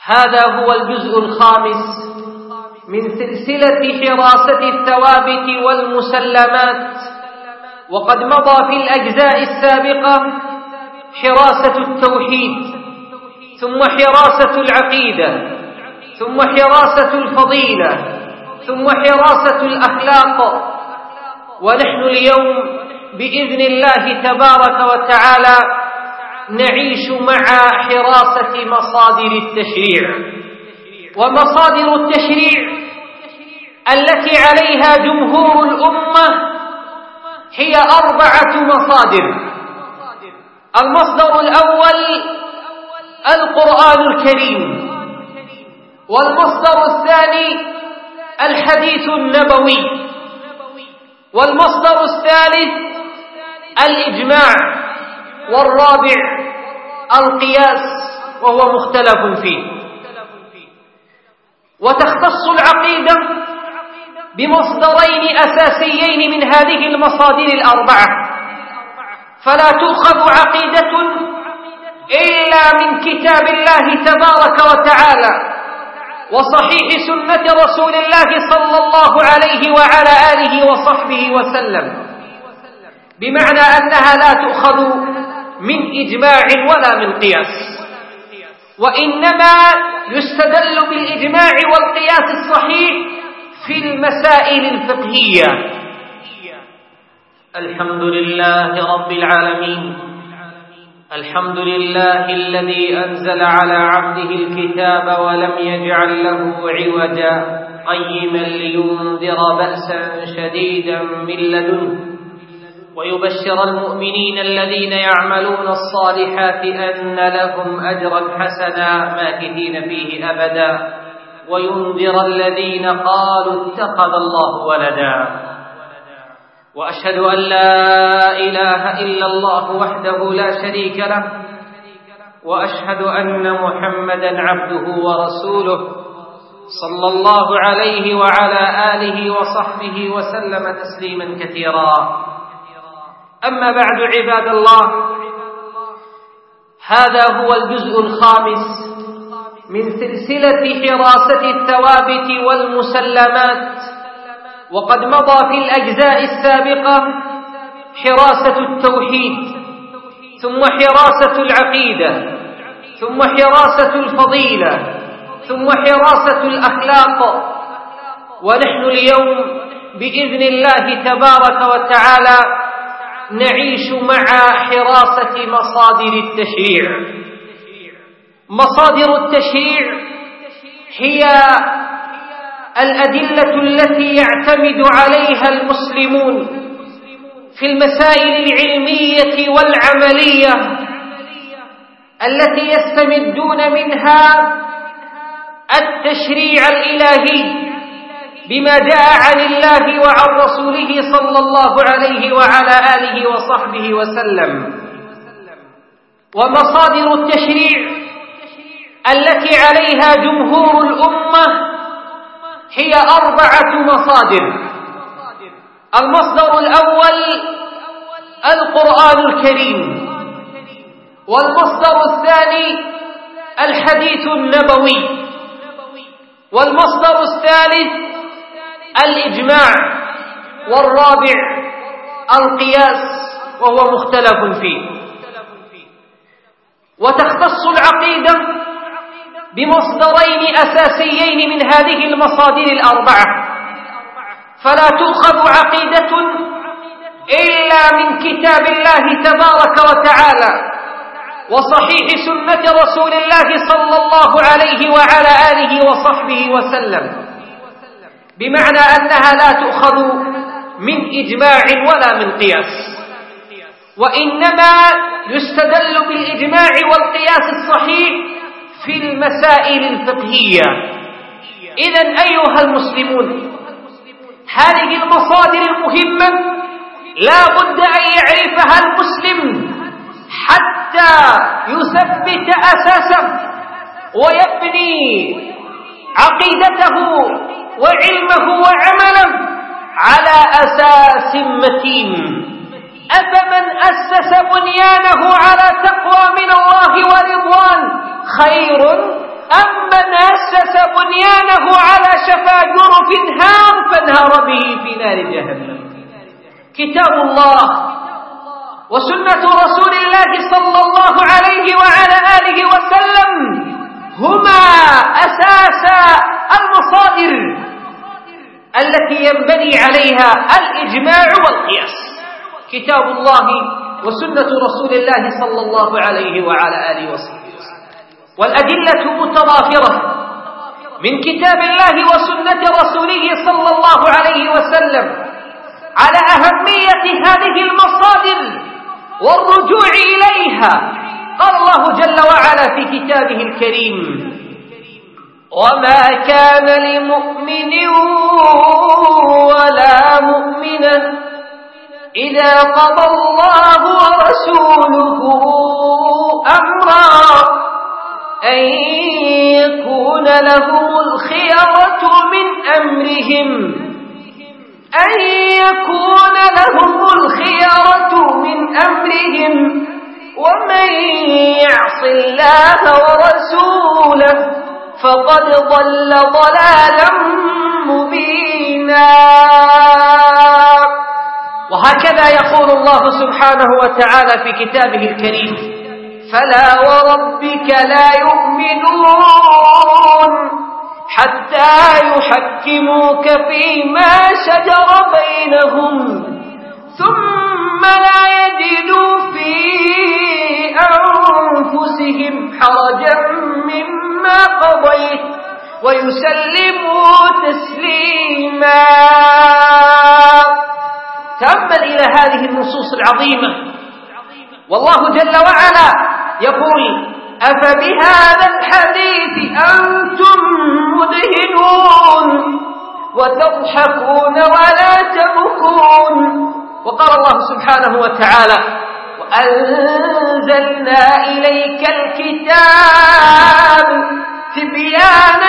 هذا هو الجزء الخامس من سلسلة حراسة الثوابت والمسلمات، وقد مضى في الأجزاء السابقة حراسة التوحيد، ثم حراسة العقيدة، ثم حراسة الفضيلة، ثم حراسة الأخلاق. ونحن اليوم بإذن الله تبارك وتعالى نعيش مع حراسة مصادر التشريع. ومصادر التشريع التي عليها جمهور الأمة هي 4 مصادر. المصدر الأول القرآن الكريم، والمصدر الثاني الحديث النبوي، والمصدر الثالث الإجماع، والرابع القياس وهو مختلف فيه. وتختص العقيدة بمصدرين أساسيين من هذه المصادر 4، فلا تؤخذ عقيدة إلا من كتاب الله تبارك وتعالى وصحيح سنة رسول الله صلى الله عليه وعلى آله وصحبه وسلم، بمعنى أنها لا تؤخذ من إجماع ولا من قياس، وإنما يستدل بالإجماع والقياس الصحيح في المسائل الفقهية. الحمد لله رب العالمين، الحمد لله الذي أنزل على عبده الكتاب ولم يجعل له عوجا قيما لينذر بأسا شديدا من لدنه ويبشر المؤمنين الذين يعملون الصالحات أن لهم أجرا حسنا ماكثين فيه أبدا وينذر الذين قالوا اتخذ الله ولدا. وأشهد أن لا إله إلا الله وحده لا شريك له، وأشهد أن محمدا عبده ورسوله صلى الله عليه وعلى آله وصحبه وسلم تسليما كثيرا. أما بعد عباد الله، هذا هو الجزء الخامس من سلسلة حراسة الثوابت والمسلمات، وقد مضى في الأجزاء السابقة حراسة التوحيد، ثم حراسة العقيدة، ثم حراسة الفضيلة، ثم حراسة الأخلاق. ونحن اليوم بإذن الله تبارك وتعالى نعيش مع حراسة مصادر التشريع. مصادر التشريع هي الأدلة التي يعتمد عليها المسلمون في المسائل العلمية والعملية التي يستمدون منها التشريع الإلهي بما جاء عن الله وعن رسوله صلى الله عليه وعلى آله وصحبه وسلم. ومصادر التشريع التي عليها جمهور الأمة هي 4 مصادر. المصدر الأول القرآن الكريم، والمصدر الثاني الحديث النبوي، والمصدر الثالث الإجماع، والرابع القياس وهو مختلف فيه. وتختص العقيدة بمصدرين أساسيين من هذه المصادر 4، فلا تؤخذ عقيدة إلا من كتاب الله تبارك وتعالى وصحيح سنة رسول الله صلى الله عليه وعلى آله وصحبه وسلم، بمعنى أنها لا تؤخذ من إجماع ولا من قياس، وإنما يستدل بالإجماع والقياس الصحيح في المسائل الفقهية. إذن أيها المسلمون، هذه المصادر المهمة لا بد أن يعرفها المسلم حتى يثبت أساسه ويبني عقيدته وعلمه وعمله على أساس متين. أفمن أسس بنيانه على تقوى من الله ورضوان خير أم من أسس بنيانه على شفا جرف هار فانهار به في نار جهنم. كتاب الله وسنة رسول الله صلى الله عليه وعلى آله وسلم هما أساس المصادر التي ينبني عليها الإجماع والقياس. كتاب الله وسنة رسول الله صلى الله عليه وعلى آله وسلم، والأدلة متضافرة من كتاب الله وسنة رسوله صلى الله عليه وسلم على أهمية هذه المصادر والرجوع إليها. قال الله جل وعلا في كتابه الكريم: وما كان لمؤمن ولا مؤمنة إذا قضى الله ورسوله أمرا أن يكون لهم الخيرة من أمرهم ومن يعص الله ورسوله فقد ضل ضلالا مبينا. وهكذا يقول الله سبحانه وتعالى في كتابه الكريم: فلا وربك لا يؤمنون حتى يحكموك فيما شجر بينهم ثم لا يجدوا في أنفسهم حرجا مما قضيت ويسلموا تسليما. تأمل إلى هذه النصوص العظيمة، والله جل وعلا يقول: أفبهذا الحديث أنتم مدهنون وتضحكون ولا تبكون. وقال الله سبحانه وتعالى: وأنزلنا إليك الكتاب تبيانا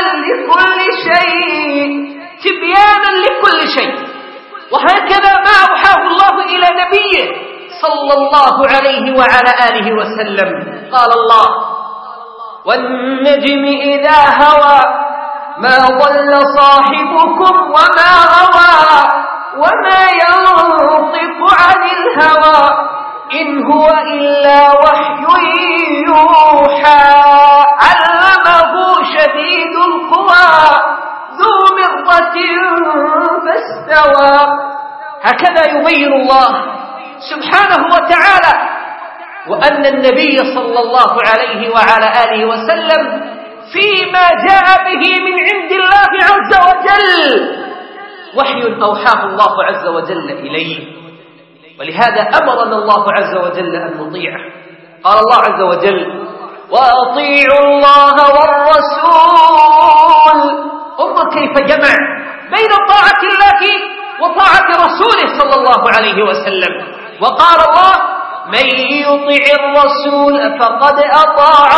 لكل شيء. وهكذا ما أوحاه الله إلى نبيه صلى الله عليه وعلى آله وسلم. قال الله: والنجم إذا هوى ما ضل صاحبكم وما غوى وما ينطق عن الهوى إن هو إلا وحي يوحى علمه شديد القوى ذو مرة فاستوى. هكذا يبين الله سبحانه وتعالى وأن النبي صلى الله عليه وعلى آله وسلم فيما جاء به من عند الله عز وجل وحي أوحاه الله عز وجل إليه، ولهذا أمرنا الله عز وجل أن نطيعه. قال الله عز وجل: وأطيعوا الله والرسول. انظر كيف جمع بين طاعة الله وطاعة رسوله صلى الله عليه وسلم. وقال الله: من يطع الرسول فقد أطاع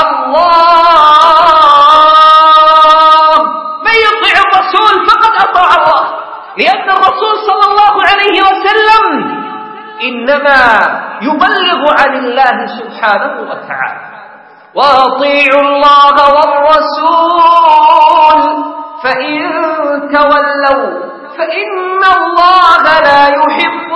الله. من يطع الرسول فقد أطاع الله، لأن الرسول صلى الله عليه وسلم إنما يبلغ عن الله سبحانه وتعالى. وأطيعوا الله والرسول فإن تولوا فإن الله لا يحب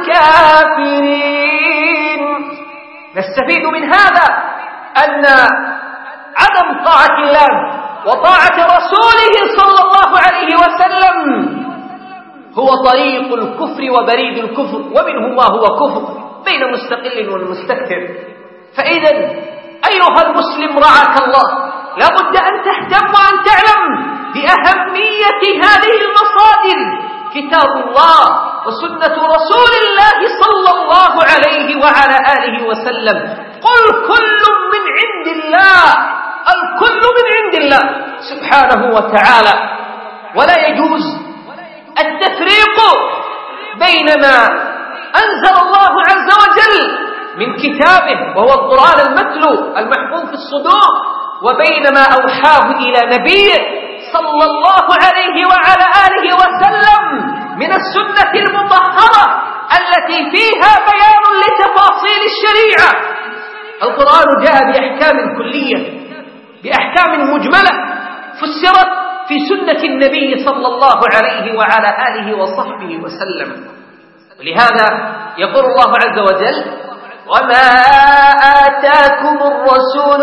الكافرين. نستفيد من هذا أن عدم طاعة الله وطاعة رسوله صلى الله عليه وسلم هو طريق الكفر وبريد الكفر، ومنه ما هو كفر بين مستقل ومستكثر. فإذا أيها المسلم رعاك الله، لا بد أن تهتم وأن تعلم بأهمية هذه المصادر: كتاب الله وسنة رسول الله صلى الله عليه وعلى آله وسلم. قل كل من عند الله، الكل من عند الله سبحانه وتعالى. ولا يجوز التفريق بين ما أنزل الله عز وجل من كتابه وهو القرآن المتلو المحفوظ في الصدور وبين ما أوحاه إلى نبيه صلى الله عليه وعلى آله وسلم من السنة المطهرة التي فيها بيان لتفاصيل الشريعة. القرآن جاء بأحكام كلية، بأحكام مجملة فسرت في سنة النبي صلى الله عليه وعلى آله وصحبه وسلم. ولهذا يقول الله عز وجل: وما آتاكم الرسول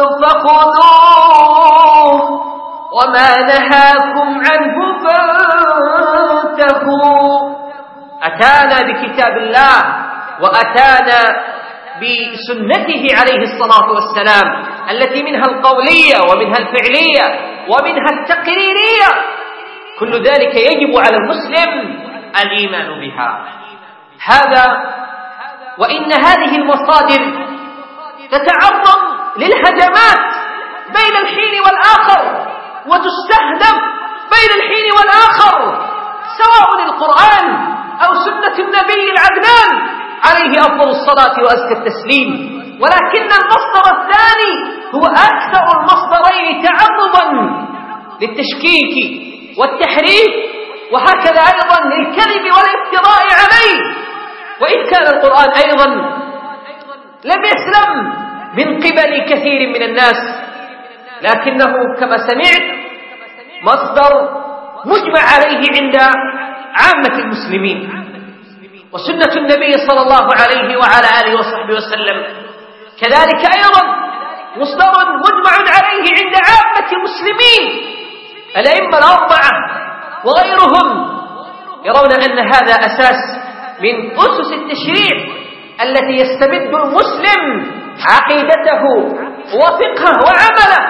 فخذوه وما نهاكم عنه فانتهوا. أتانا بكتاب الله وأتانا بسنته عليه الصلاة والسلام التي منها القولية ومنها الفعلية ومنها التقريرية. كل ذلك يجب على المسلم الإيمان بها. هذا وإن هذه المصادر تتعرض للهجمات بين الحين والآخر وتستهدف بين الحين والآخر، سواء القرآن أو سنة النبي العدنان عليه أفضل الصلاة وأزكى التسليم. ولكن المصدر الثاني هو أكثر المصدرين تعرضا للتشكيك والتحريف، وهكذا أيضا للكذب والافتراء عليه. وإن كان القرآن أيضا لم يسلم من قبل كثير من الناس، لكنه كما سمعت مصدر مجمع عليه عند عامة المسلمين. وسنة النبي صلى الله عليه وعلى آله وصحبه وسلم كذلك أيضا مصدر مجمع عليه عند عامة المسلمين. الأئمة الأربعة وغيرهم يرون أن هذا أساس من أسس التشريع التي يستمد المسلم عقيدته وفقهه وعمله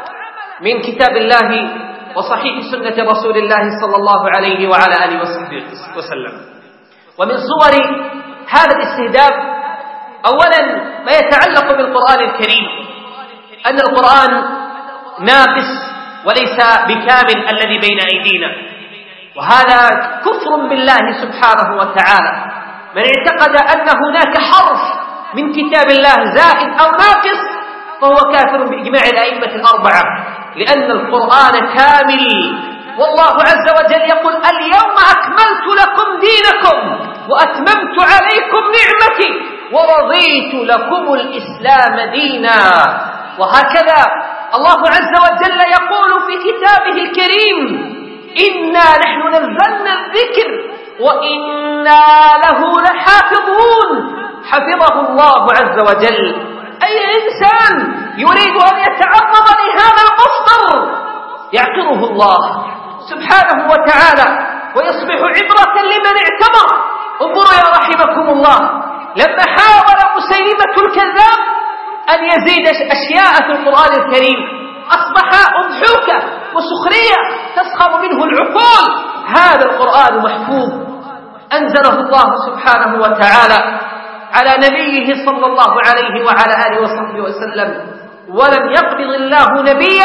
من كتاب الله وصحيح سنة رسول الله صلى الله عليه وعلى آله وصحبه وسلم. ومن صور هذا الاستهداف أولا ما يتعلق بالقرآن الكريم، أن القرآن ناقص وليس بكامل الذي بين أيدينا، وهذا كفر بالله سبحانه وتعالى. من اعتقد أن هناك حرف من كتاب الله زائد أو ناقص فهو كافر بإجماع الأئمة الأربعة، لأن القرآن كامل. والله عز وجل يقول: اليوم أكملت لكم دينكم وأتممت عليكم نعمتي ورضيت لكم الإسلام دينا. وهكذا الله عز وجل يقول في كتابه الكريم: إنا نحن نزلنا الذكر وإنا له لحافظون. حفظه الله عز وجل. أي إنسان يريد أن يتعرض لهذا المصدر يعقره الله سبحانه وتعالى ويصبح عبرة لمن اعتبر. انظروا يا رحمكم الله، لما حاول مسيلمة الكذاب أن يزيد أشياء في القرآن الكريم أصبح أضحوكة وسخرية تسخر منه العقول. هذا القرآن محفوظ أنزله الله سبحانه وتعالى على نبيه صلى الله عليه وعلى آله وصحبه وسلم، ولم يقبض الله نبيه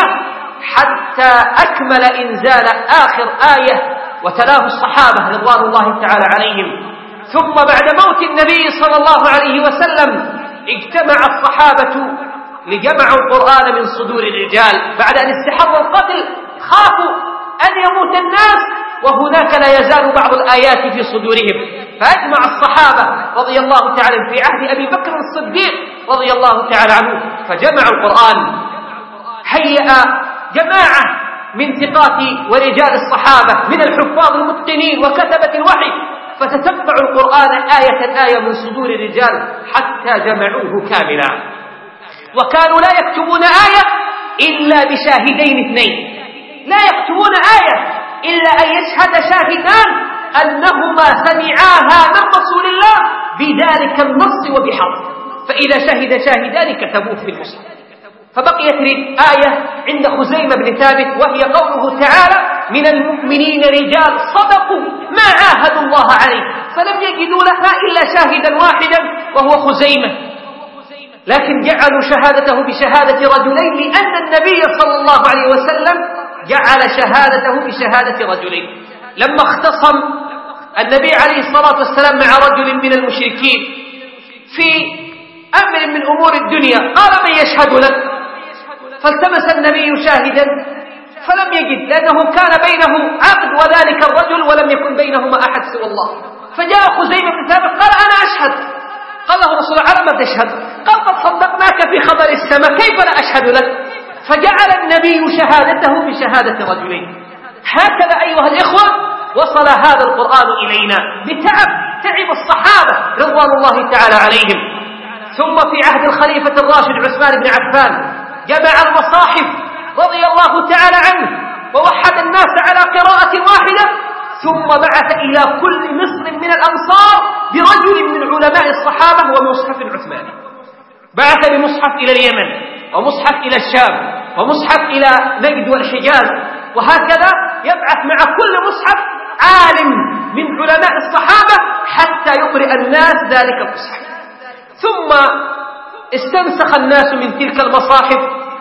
حتى أكمل إنزال آخر آية وتلاه الصحابة رضوان الله تعالى عليهم. ثم بعد موت النبي صلى الله عليه وسلم اجتمع الصحابة لجمعوا القرآن من صدور الرجال بعد أن استحروا القتل، خافوا أن يموت الناس وهناك لا يزال بعض الآيات في صدورهم، فأجمع الصحابة رضي الله تعالى في عهد أبي بكر الصديق رضي الله تعالى عنه فجمعوا القرآن. هيأ جماعة من ثقات ورجال الصحابة من الحفاظ المتقنين وكتبة الوحي فتتبعوا القرآن آية من صدور الرجال حتى جمعوه كاملا. وكانوا لا يكتبون آية إلا بشاهدين اثنين، لا يكتبون آية إلا أن يشهد شاهدان أنهما سمعاها من رسول الله بذلك النص وبحرف، فإذا شهد شاهدان كتبوه في المصحف. فبقيت آية عند خزيمة بن ثابت وهي قوله تعالى: من المؤمنين رجال صدقوا ما عاهدوا الله عليه، فلم يجدوا لها إلا شاهدا واحدا وهو خزيمة، لكن جعلوا شهادته بشهادة رجلين لأن النبي صلى الله عليه وسلم جعل شهادته بشهادة رجلين. لما اختصم النبي عليه الصلاة والسلام مع رجل من المشركين في أمر من أمور الدنيا قال: من يشهد لك؟ فالتمس النبي شاهدا فلم يجد، لأنه كان بينه عقد وذلك الرجل ولم يكن بينهما أحد سوى الله. فجاء خزيمة بن ثابت قال: أنا أشهد. قال له رسول الله: على ما تشهد؟ قال: قد صدقناك في خبر السماء، كيف لا أشهد لك؟ فجعل النبي شهادته بشهادة رجلين. هكذا أيها الإخوة وصل هذا القرآن إلينا تعب الصحابة رضوان الله تعالى عليهم. ثم في عهد الخليفة الراشد عثمان بن عفان جمع المصاحف رضي الله تعالى عنه ووحد الناس على قراءة واحدة، ثم بعث إلى كل مصر من الأمصار برجل من علماء الصحابة ومصحف عثماني. بعث بمصحف إلى اليمن، ومصحف إلى الشام، ومصحف إلى نجد والحجاز، وهكذا يبعث مع كل مصحف عالم من علماء الصحابة حتى يقرئ الناس ذلك المصحف. ثم استنسخ الناس من تلك المصاحف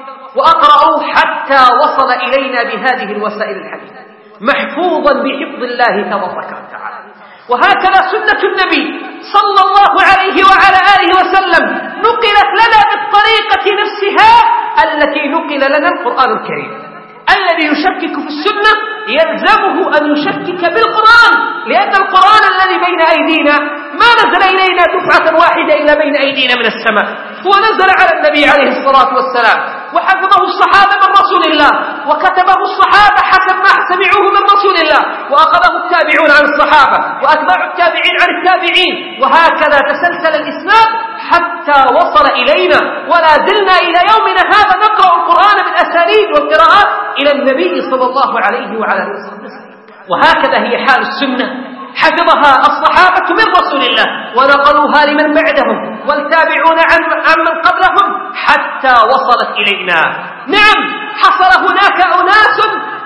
وأقرأوا حتى وصل إلينا بهذه الوسائل الحديثة محفوظا بحفظ الله تبارك وتعالى. وهكذا سنة النبي صلى الله عليه وعلى آله وسلم نقلت لنا بالطريقة نفسها التي نقل لنا القرآن الكريم. الذي يشكك في السنة يلزمه أن يشكك بالقرآن، لأن القرآن الذي بين أيدينا ما نزل إلينا دفعة واحدة إلا بين أيدينا من السماء، هو نزل على النبي عليه الصلاة والسلام وحفظه الصحابة من رسول الله، وكتبه الصحابة حسب ما سمعوه من رسول الله، وأخذه التابعون عن الصحابة وأتباع التابعين عن التابعين، وهكذا تسلسل الإسلام حتى وصل إلينا، ولا زلنا إلى يومنا هذا نقرأ القرآن بالأسانيد والقراءات إلى النبي صلى الله عليه وعلى آله وسلم. وهكذا هي حال السنة، حفظها الصحابة من رسول الله ونقلوها لمن بعدهم والتابعون عمن قبلهم حتى وصلت إلينا. نعم، حصل هناك أناس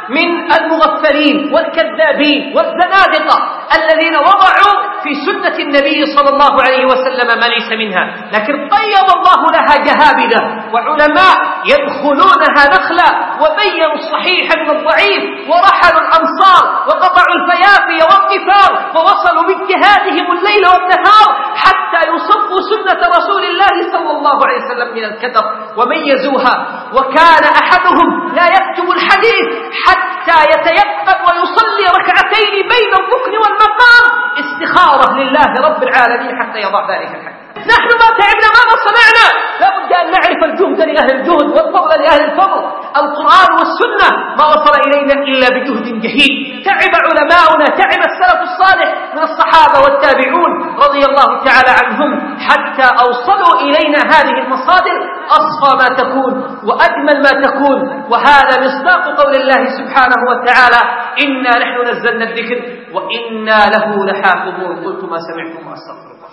من المغفلين والكذابين والزنادقة الذين وضعوا في سنة النبي صلى الله عليه وسلم ما ليس منها، لكن قيض الله لها جهابذة وعلماء يدخلونها نخلا وبينوا الصحيح من الضعيف ورحلوا الأمصار وقطعوا الفيافي والقفار ووصلوا باجتهادهم الليل والنهار حتى يصفوا سنة رسول الله صلى الله عليه وسلم من الكذب وميزوها. وكان أحدهم لا يكتب الحديث حتى يتيقظ ويصلي ركعتين بين الركن والمقام استخارة لله رب العالمين حتى يضع ذلك الحديث. نحن ما تعبنا ماذا صنعنا؟ لابد أن نعرف الجهد لأهل الجهد والفضل لأهل الفضل. القرآن والسنة ما وصل إلينا إلا بجهد جهيد. تعب علماؤنا، تعب السلف الصالح من الصحابة والتابعون رضي الله تعالى عنهم حتى أوصلوا إلينا هذه المصادر أصفى ما تكون وأجمل ما تكون. وهذا مصداق قول الله سبحانه وتعالى: إنا نحن نزلنا الذكر وإنا له لحافظون. قلت ما سمعتم وأستغفر الله.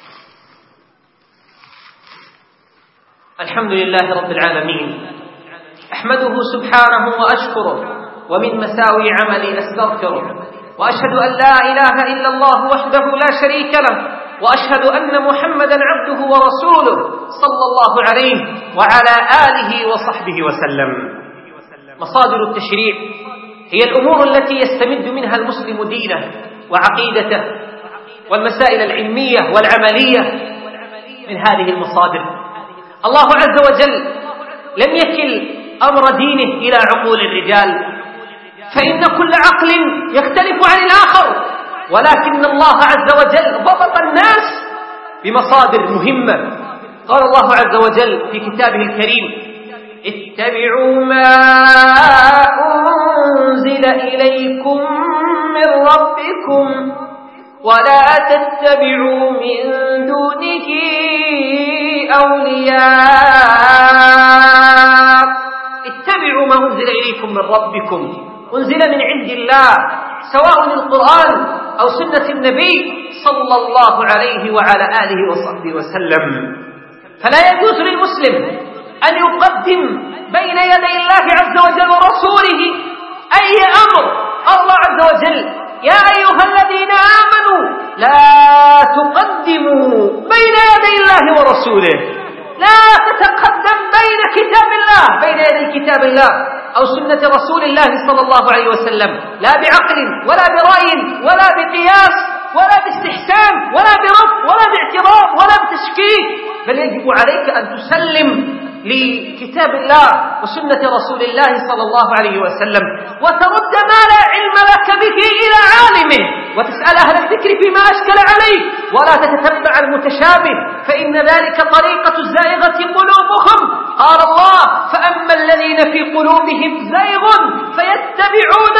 الحمد لله رب العالمين، أحمده سبحانه وأشكره، ومن مساوي عملي أستغفره، وأشهد أن لا إله إلا الله وحده لا شريك له، وأشهد أن محمدا عبده ورسوله صلى الله عليه وعلى آله وصحبه وسلم. مصادر التشريع هي الأمور التي يستمد منها المسلم دينه وعقيدته، والمسائل العلمية والعملية من هذه المصادر. الله عز وجل لم يكل أمر دينه إلى عقول الرجال، فإن كل عقل يختلف عن الآخر، ولكن الله عز وجل ضبط الناس بمصادر مهمة. قال الله عز وجل في كتابه الكريم: اتبعوا ما أنزل إليكم من ربكم ولا تتبعوا من دونه أولياء. اتبعوا ما أنزل إليكم من ربكم، أنزل من عند الله، سواء القرآن أو سنة النبي صلى الله عليه وعلى آله وصحبه وسلم. فلا يجوز للمسلم أن يقدم بين يدي الله عز وجل ورسوله أي أمر. الله عز وجل: يا أيها الذين آمنوا لا تقدموا بين يدي الله ورسوله. لا تتقدم بين كتاب الله، بين يدي كتاب الله أو سنة رسول الله صلى الله عليه وسلم، لا بعقل ولا برأي ولا بقياس ولا باستحسان ولا برفض ولا باعتراض ولا بتشكيك، بل يجب عليك أن تسلم لكتاب الله وسنة رسول الله صلى الله عليه وسلم، وترد ما لا علم لك به إلى عالمه، وتسأل أهل الذكر فيما أشكل عليك، ولا تتتبع المتشابه، فإن ذلك طريقة الزائغة قلوبهم. قال الله: فأما الذين في قلوبهم زيغ فيتبعون ما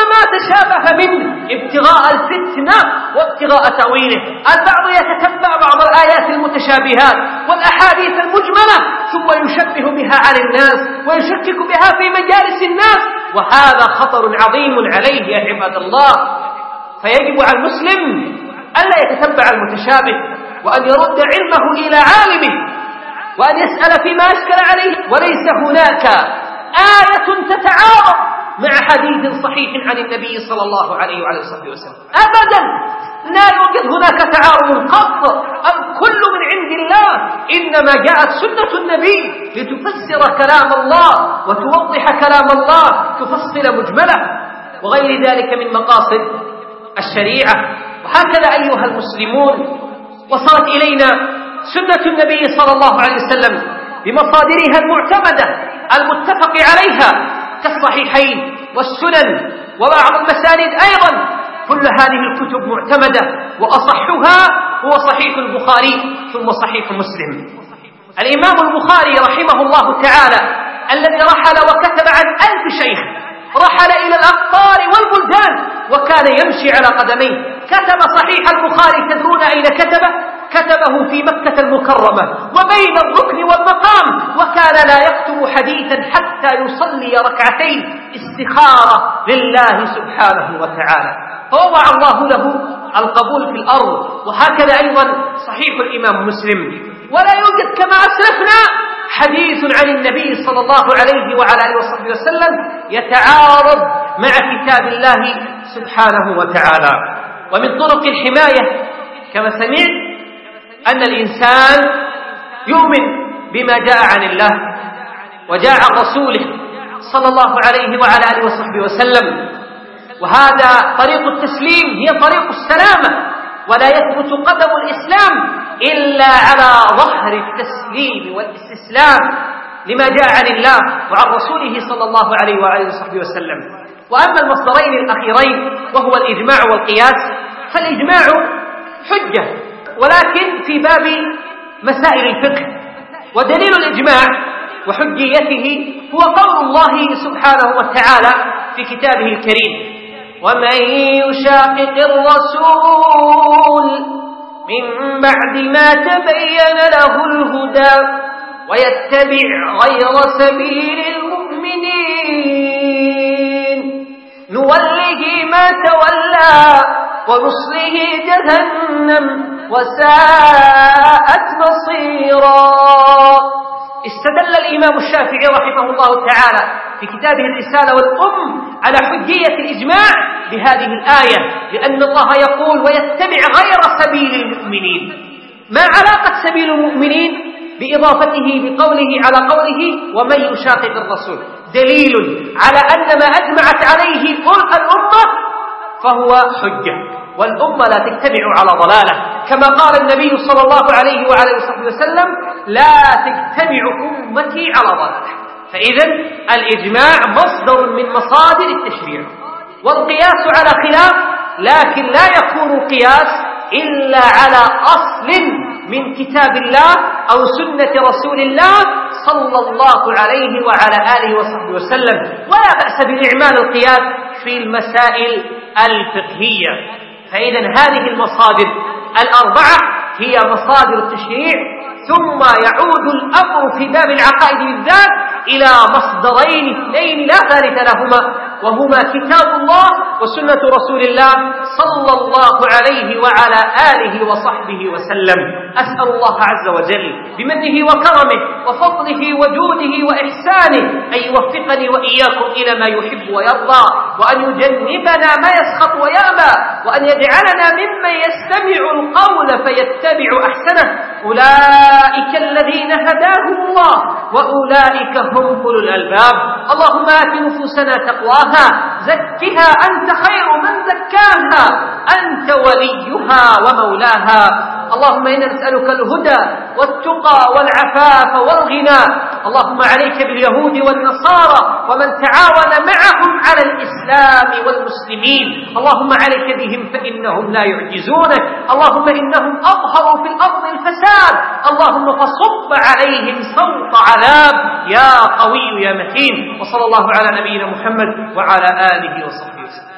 شابه منه ابتغاء الفتنة وابتغاء تأويله. البعض يتتبع بعض الآيات المتشابهات والأحاديث المجملة ثم يشبه بها على الناس ويشكك بها في مجالس الناس، وهذا خطر عظيم عليه يا عباد الله. فيجب على المسلم ألا يتتبع المتشابه، وأن يرد علمه إلى عالمه، وأن يسأل فيما أشكل عليه. وليس هناك آية تتعارض مع حديث صحيح عن النبي صلى الله عليه وعلى آله وسلم أبدا، لا يوجد هناك تعارض قط، الكل من عند الله. إنما جاءت سنة النبي لتفسر كلام الله وتوضح كلام الله، تفصل مجمله وغير ذلك من مقاصد الشريعة. وهكذا أيها المسلمون وصلت إلينا سنة النبي صلى الله عليه وسلم بمصادرها المعتمدة المتفق عليها كالصحيحين والسنن وبعض المسانيد أيضا. كل هذه الكتب معتمدة، وأصحها هو صحيح البخاري ثم صحيح مسلم. الإمام البخاري رحمه الله تعالى الذي رحل وكتب عن 1000 شيخ، رحل إلى الأقطار والبلدان وكان يمشي على قدميه. كتب صحيح البخاري، تدرون أين كتبه؟ كتبه في مكة المكرمة وبين الركن والمقام، وكان لا يكتب حديثا حتى يصلي ركعتين استخارة لله سبحانه وتعالى، فوضع الله له القبول في الأرض. وهكذا أيضا صحيح الإمام مسلم. ولا يوجد كما أسلفنا حديث عن النبي صلى الله عليه وعلى آله وصحبه وسلم يتعارض مع كتاب الله سبحانه وتعالى. ومن طرق الحماية كما سمعت أن الإنسان يؤمن بما جاء عن الله وجاء عن رسوله صلى الله عليه وعلى آله وصحبه وسلم، وهذا طريق التسليم، هي طريق السلامة. ولا يثبت قدم الإسلام إلا على ظهر التسليم والاستسلام لما جاء عن الله وعن رسوله صلى الله عليه وآله وصحبه وسلم. وأما المصدرين الأخيرين وهو الإجماع والقياس، فالإجماع حجة ولكن في باب مسائل الفقه، ودليل الإجماع وحجيته هو قول الله سبحانه وتعالى في كتابه الكريم: ومن يشاقق الرسول من بعد ما تبين له الهدى ويتبع غير سبيل المؤمنين نوله ما تولى ونصله جهنم وساءت مصيرا. استدل الإمام الشافعي رحمه الله تعالى في كتابه الرسالة والأم على حجية الإجماع بهذه الآية، لأن الله يقول: ويتبع غير سبيل المؤمنين. ما علاقة سبيل المؤمنين بإضافته بقوله على قوله ومن يشاقق الرسول؟ دليل على أن ما أجمعت عليه الأمة فهو حجة، والأمة لا تجتمع على ضلالة، كما قال النبي صلى الله عليه وعلى آله وسلم: لا تجتمع أمتي على ضلالة. فإذا الإجماع مصدر من مصادر التشريع، والقياس على خلاف، لكن لا يكون قياس إلا على أصل من كتاب الله أو سنة رسول الله صلى الله عليه وعلى آله وصحبه وسلم. ولا بأس بإعمال القياس في المسائل الفقهية. فإذا هذه المصادر الأربعة هي مصادر التشريع، ثم يعود الأمر في باب العقائد بالذات إلى مصدرين اثنين لا ثالث لهما، وهما كتاب الله وسنة رسول الله صلى الله عليه وعلى آله وصحبه وسلم. أسأل الله عز وجل بمنه وكرمه وفضله وجوده وإحسانه أن يوفقني وإياكم إلى ما يحب ويرضى، وأن يجنبنا ما يسخط ويأبى، وأن يجعلنا ممن يستمع القول فيتبع أحسنه. أولئك الذين هداهم الله وأولئك هم أولو الألباب. اللهم آت نفوسنا تقواها، زكها أنت خير من زكاها، أنت وليها ومولاها. اللهم إنا نسألك الهدى والتقى والعفاف والغنى. اللهم عليك باليهود والنصارى ومن تعاون معهم على الإسلام والمسلمين. اللهم عليك بهم فإنهم لا يعجزونك. اللهم إنهم أظهروا في الأرض الفساد. اللهم فصب عليهم صوت عذاب يا قوي يا متين. وصلى الله على نبينا محمد وعلى آله وصحبه وسلم.